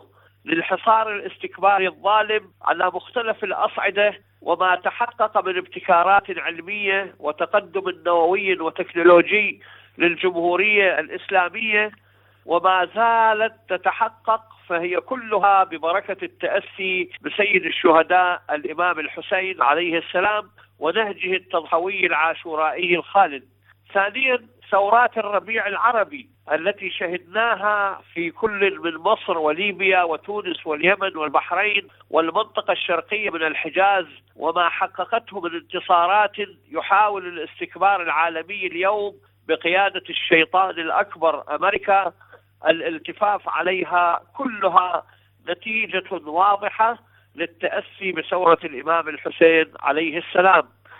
Speaker 16: للحصار الاستكباري الظالم على مختلف الأصعدة، وما تحقق من ابتكارات علمية وتقدم نووي وتكنولوجي للجمهورية الإسلامية وما زالت تتحقق، فهي كلها ببركة التأسي بسيد الشهداء الإمام الحسين عليه السلام ونهجه التضحوي العاشورائي الخالد. ثانيا، ثورات الربيع العربي التي شهدناها في كل من مصر وليبيا وتونس واليمن والبحرين والمنطقة الشرقية من الحجاز، وما حققته من انتصارات يحاول الاستكبار العالمي اليوم بقيادة الشيطان الأكبر أمريكا الالتفاف عليها، كلها نتيجة واضحة للتأسي بثورة الإمام الحسين عليه السلام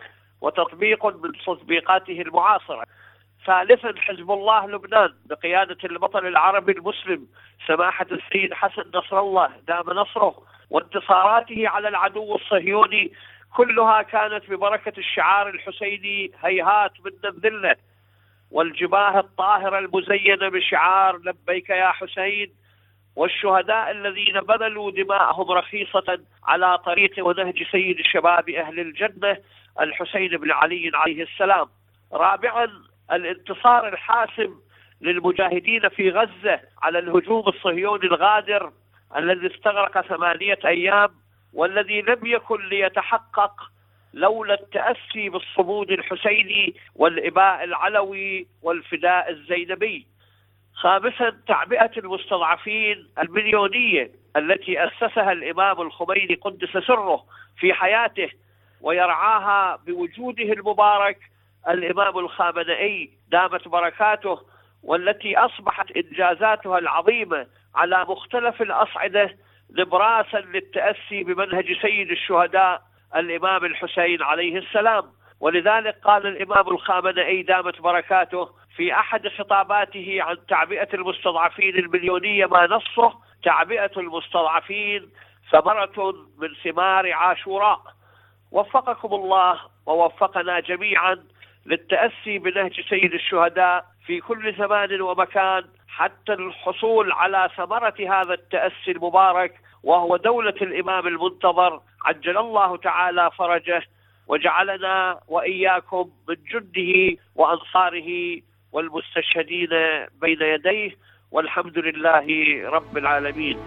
Speaker 16: وتطبيق من تطبيقاته المعاصرة. ثالثا، حزب الله لبنان بقيادة البطل العربي المسلم سماحة السيد حسن نصر الله دام نصره، وانتصاراته على العدو الصهيوني كلها كانت ببركة الشعار الحسيني هيهات من الذلة، والجباه الطاهرة المزينة بشعار لبيك يا حسين، والشهداء الذين بذلوا دماءهم رخيصة على طريق ونهج سيد شباب أهل الجنة الحسين بن علي عليه السلام. رابعا، الانتصار الحاسم للمجاهدين في غزة على الهجوم الصهيوني الغادر الذي استغرق 8 أيام، والذي لم يكن ليتحقق لولا التأسي بالصمود الحسيني والإباء العلوي والفداء الزينبي. خامسا، تعبئة المستضعفين المليونية التي أسسها الإمام الخميني قدس سره في حياته ويرعاها بوجوده المبارك الإمام الخامنئي دامت بركاته، والتي أصبحت إنجازاتها العظيمة على مختلف الأصعدة نبراسا للتأسي بمنهج سيد الشهداء الإمام الحسين عليه السلام. ولذلك قال الإمام الخامنئي دامت بركاته في أحد خطاباته عن تعبئة المستضعفين المليونية ما نصه: تعبئة المستضعفين ثمرة من ثمار عاشوراء. وفقكم الله ووفقنا جميعا للتأسي بنهج سيد الشهداء في كل زمان ومكان حتى الحصول على ثمرة هذا التأسي المبارك، وهو دولة الإمام المنتظر عجل الله تعالى فرجه، وجعلنا وإياكم من جنده وأنصاره والمستشهدين بين يديه، والحمد لله رب العالمين.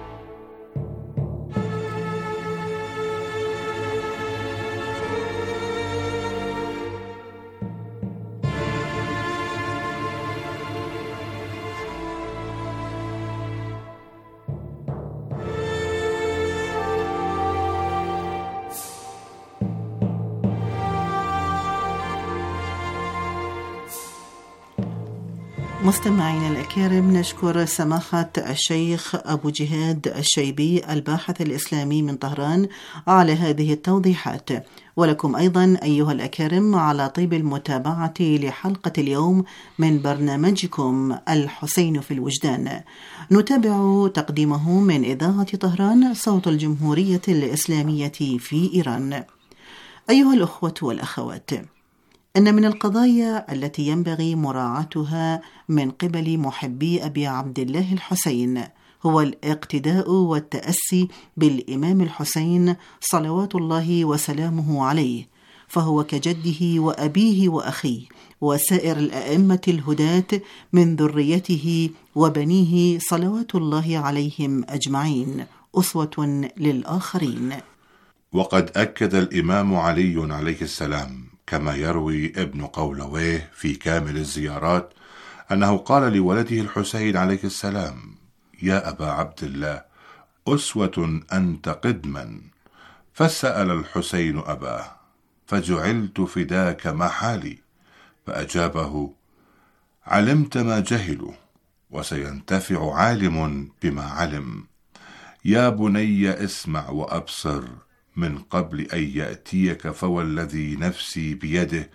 Speaker 15: مستمعينا الأكارم، نشكر سماحة الشيخ أبو جهاد الشيبي الباحث الإسلامي من طهران على هذه التوضيحات، ولكم أيضا أيها الأكارم على طيب المتابعة لحلقة اليوم من برنامجكم الحسين في الوجدان، نتابع تقديمه من إذاعة طهران صوت الجمهورية الإسلامية في إيران. أيها الأخوة والأخوات، إن من القضايا التي ينبغي مراعاتها من قبل محبي أبي عبد الله الحسين هو الاقتداء والتأسي بالإمام الحسين صلوات الله وسلامه عليه، فهو كجده وأبيه وأخيه وسائر الأئمة الهداة من ذريته وبنيه صلوات الله عليهم أجمعين أسوة للآخرين.
Speaker 14: وقد أكد الإمام علي عليه السلام كما يروي ابن قولويه في كامل الزيارات أنه قال لولده الحسين عليه السلام: يا أبا عبد الله، أسوة أنت قدما. فسأل الحسين أباه: فجعلت فداك ما حالي؟ فأجابه: علمت ما جهلوا، وسينتفع عالم بما علم. يا بني اسمع وأبصر من قبل أن يأتيك، فوالذي نفسي بيده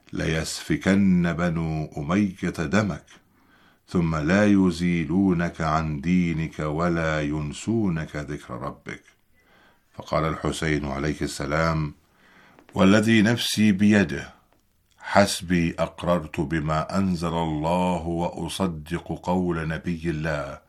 Speaker 14: ليسفكن بنو أمية دمك، ثم لا يزيلونك عن دينك ولا ينسونك ذكر ربك. فقال الحسين عليه السلام: والذي نفسي بيده، حسبي أقررت بما أنزل الله وأصدق قول نبي الله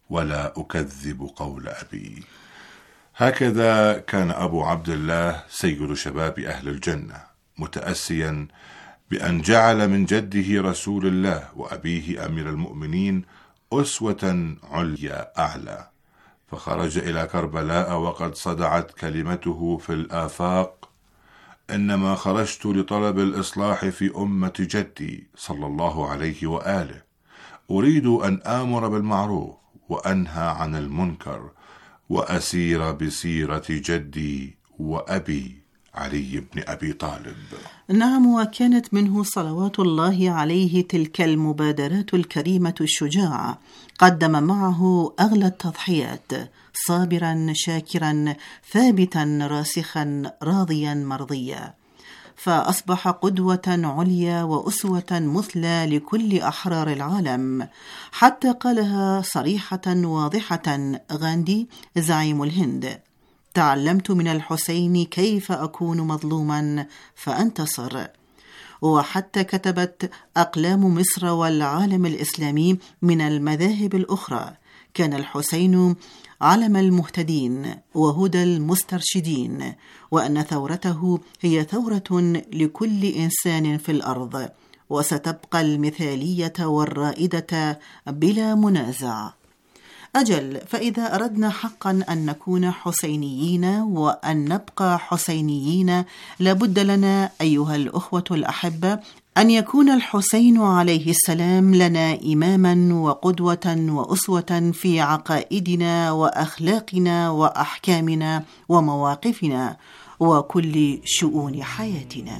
Speaker 14: ولا أكذب قول أبي. هكذا كان أبو عبد الله سيد شباب أهل الجنة، متأسيا بأن جعل من جده رسول الله وأبيه أمير المؤمنين أسوة عليا أعلى، فخرج إلى كربلاء وقد صدعت كلمته في الآفاق: إنما خرجت لطلب الإصلاح في أمة جدي صلى الله عليه وآله، أريد أن آمر بالمعروف وأنهى عن المنكر وأسير بسيرة جدي وأبي علي بن أبي طالب.
Speaker 15: نعم، وكانت منه صلوات الله عليه تلك المبادرات الكريمة الشجاعة. قدم معه أغلى التضحيات، صابرا شاكرا ثابتا راسخا راضيا مرضيا، فأصبح قدوة عليا وأسوة مثلى لكل أحرار العالم، حتى قالها صريحة واضحة غاندي زعيم الهند: تعلمت من الحسين كيف أكون مظلوما فأنتصر. وحتى كتبت أقلام مصر والعالم الإسلامي من المذاهب الأخرى: كان الحسين علم المهتدين وهدى المسترشدين، وأن ثورته هي ثورة لكل إنسان في الأرض، وستبقى المثالية والرائدة بلا منازع. أجل، فإذا أردنا حقا أن نكون حسينيين وأن نبقى حسينيين، لابد لنا أيها الأخوة الأحبة أن يكون الحسين عليه السلام لنا إماما وقدوة وأسوة في عقائدنا وأخلاقنا وأحكامنا ومواقفنا وكل شؤون حياتنا.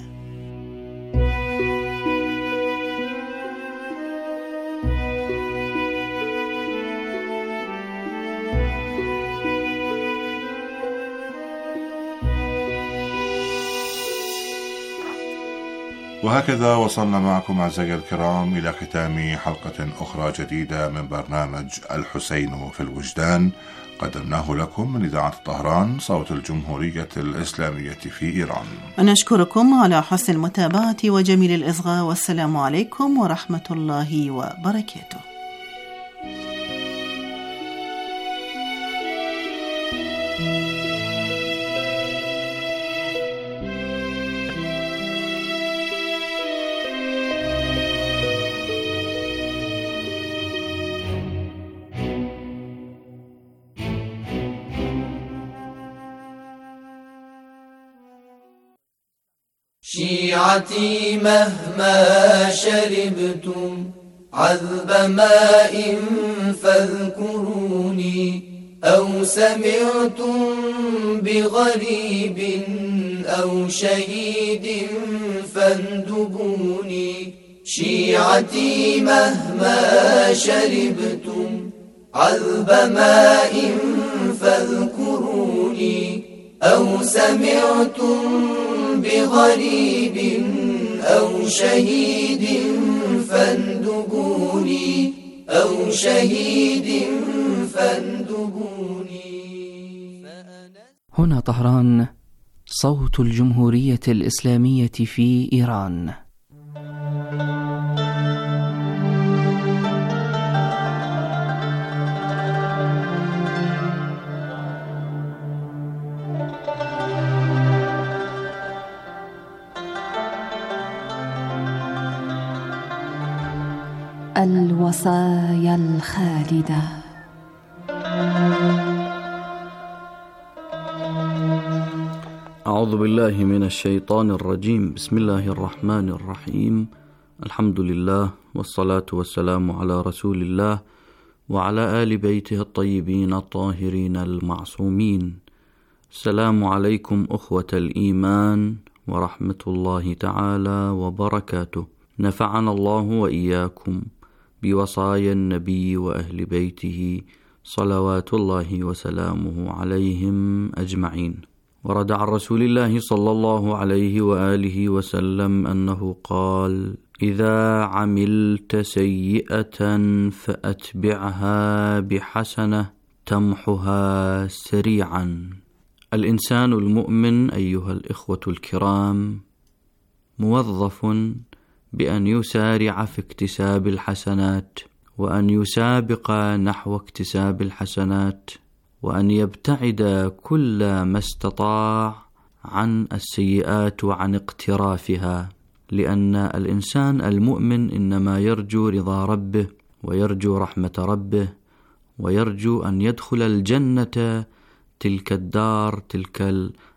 Speaker 14: وهكذا وصلنا معكم أعزائي الكرام إلى ختام حلقة أخرى جديدة من برنامج الحسين في الوجدان، قدمناه لكم من إذاعة طهران صوت الجمهورية الإسلامية في إيران.
Speaker 15: نشكركم على حسن المتابعة وجميل الإصغاء، والسلام عليكم ورحمة الله وبركاته.
Speaker 17: شيعتي مهما شربتم عذب ماء فاذكروني، أو سمعتم بغريب أو شهيد فاندبوني. شيعتي مهما شربتم عذب ماء فاذكروني، أو سمعتم بغريب أو شهيد فاندبوني، أو شهيد فاندبوني.
Speaker 9: هنا طهران صوت الجمهورية الإسلامية في إيران.
Speaker 7: الوصايا الخالدة.
Speaker 18: أعوذ بالله من الشيطان الرجيم. بسم الله الرحمن الرحيم. الحمد لله والصلاة والسلام على رسول الله وعلى آل بيته الطيبين الطاهرين المعصومين. السلام عليكم أخوة الإيمان ورحمة الله تعالى وبركاته. نفعنا الله وإياكم بوصايا النبي وأهل بيته صلوات الله وسلامه عليهم أجمعين. ورد عن رسول الله صلى الله عليه وآله وسلم أنه قال: إذا عملت سيئة فأتبعها بحسنة تمحها سريعا. الإنسان المؤمن أيها الإخوة الكرام موظف بأن يسارع في اكتساب الحسنات وأن يسابق نحو اكتساب الحسنات، وأن يبتعد كل ما استطاع عن السيئات وعن اقترافها، لأن الإنسان المؤمن إنما يرجو رضا ربه ويرجو رحمة ربه ويرجو أن يدخل الجنة، تلك الدار، تلك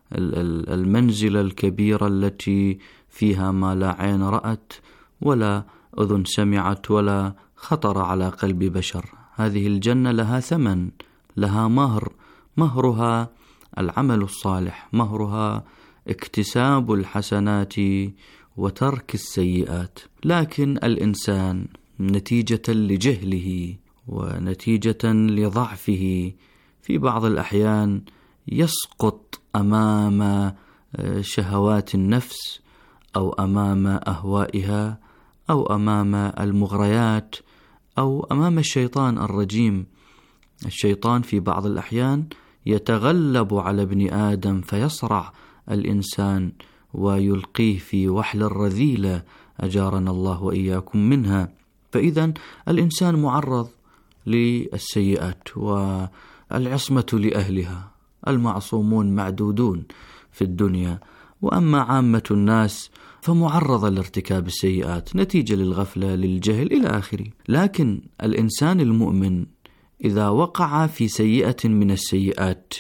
Speaker 18: المنزلة الكبيرة التي فيها ما لا عين رأت ولا أذن سمعت ولا خطر على قلب بشر. هذه الجنة لها ثمن، لها مهرها العمل الصالح، مهرها اكتساب الحسنات وترك السيئات. لكن الإنسان نتيجة لجهله ونتيجة لضعفه في بعض الأحيان يسقط أمام شهوات النفس أو أمام أهوائها أو أمام المغريات أو أمام الشيطان الرجيم. الشيطان في بعض الأحيان يتغلب على ابن آدم فيصرع الإنسان ويلقيه في وحل الرذيلة، أجارنا الله وإياكم منها. فإذا الإنسان معرض للسيئات، والعصمة لأهلها، المعصومون معدودون في الدنيا، وأما عامة الناس فمعرضة لارتكاب السيئات نتيجة للغفلة، للجهل إلى آخره. لكن الإنسان المؤمن إذا وقع في سيئة من السيئات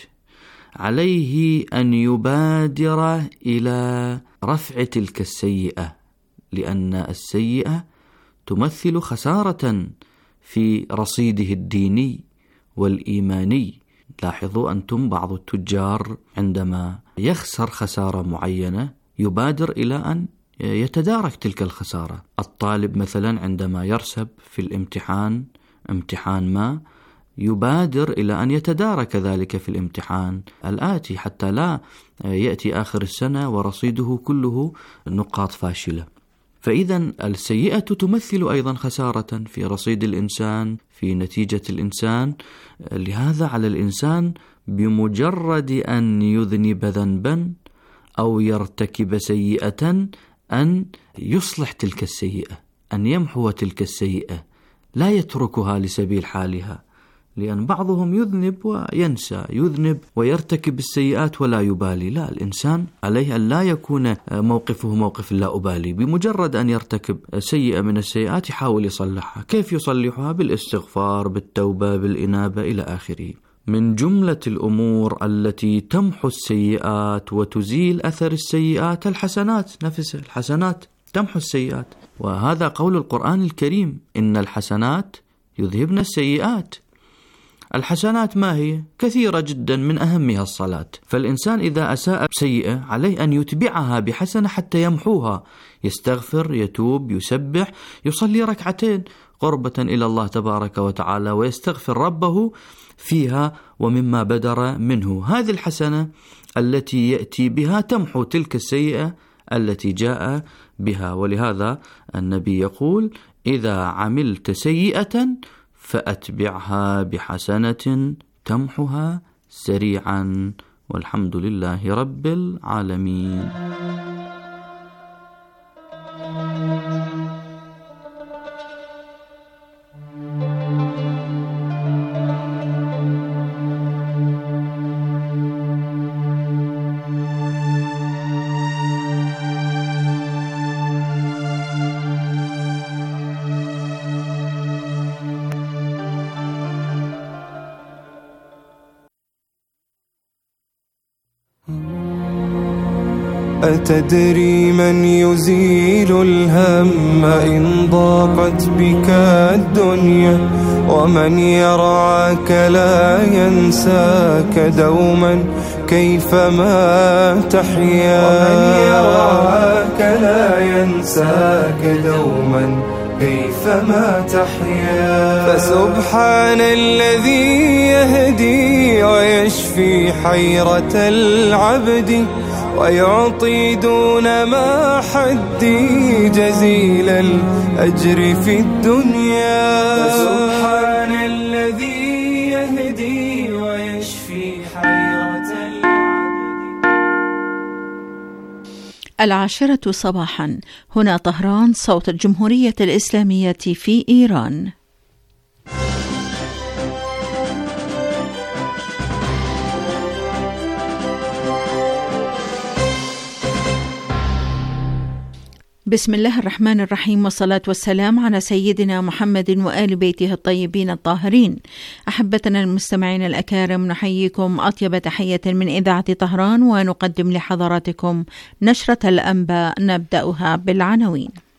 Speaker 18: عليه أن يبادر إلى رفع تلك السيئة، لأن السيئة تمثل خسارة في رصيده الديني والإيماني. لاحظوا أنتم بعض التجار عندما يخسر خسارة معينة يبادر إلى أن يتدارك تلك الخسارة. الطالب مثلا عندما يرسب في الامتحان، امتحان ما، يبادر إلى أن يتدارك ذلك في الامتحان الآتي حتى لا يأتي آخر السنة ورصيده كله نقاط فاشلة. فإذا السيئة تمثل أيضا خسارة في رصيد الإنسان، في نتيجة الإنسان. لهذا على الإنسان بمجرد أن يذنب ذنبا أو يرتكب سيئة أن يصلح تلك السيئة، أن يمحو تلك السيئة، لا يتركها لسبيل حالها. لأن بعضهم يذنب وينسى، يذنب ويرتكب السيئات ولا يبالي. لا، الإنسان عليه أن لا يكون موقفه موقف لا أبالي. بمجرد أن يرتكب سيئة من السيئات يحاول يصلحها. كيف يصلحها؟ بالاستغفار، بالتوبة، بالإنابة إلى آخره. من جملة الأمور التي تمحو السيئات وتزيل أثر السيئات الحسنات نفسها. الحسنات تمحو السيئات، وهذا قول القرآن الكريم: إن الحسنات يذهبن السيئات. الحسنات ما هي؟ كثيرة جدا، من أهمها الصلاة. فالإنسان إذا أساء سيئة عليه أن يتبعها بحسنة حتى يمحوها، يستغفر، يتوب، يسبح، يصلي ركعتين قربة إلى الله تبارك وتعالى، ويستغفر ربه فيها ومما بدر منه. هذه الحسنة التي يأتي بها تمحو تلك السيئة التي جاء بها. ولهذا النبي يقول: إذا عملت سيئة فأتبعها بحسنة تمحها سريعا. والحمد لله رب العالمين.
Speaker 19: أتدري من يزيل الهم إن ضاقت بك الدنيا، ومن يرعاك لا ينساك دوما كيفما تحيا، ومن يرعاك لا ينساك دوما كيفما تحيا. فسبحان الذي يهدي ويشفي حيرة العبد، ويعطي دون ما حدي جزيل الأجر في الدنيا. فسبحان الذي يهدي ويشفي حيرة
Speaker 1: العاشرة صباحا. هنا طهران، صوت الجمهورية الإسلامية في إيران. بسم الله الرحمن الرحيم، والصلاة والسلام على سيدنا محمد وآل بيته الطيبين الطاهرين. أحبتنا المستمعين الأكارم، نحييكم أطيب تحية من إذاعة طهران، ونقدم لحضراتكم نشرة الأنباء نبدأها بالعناوين.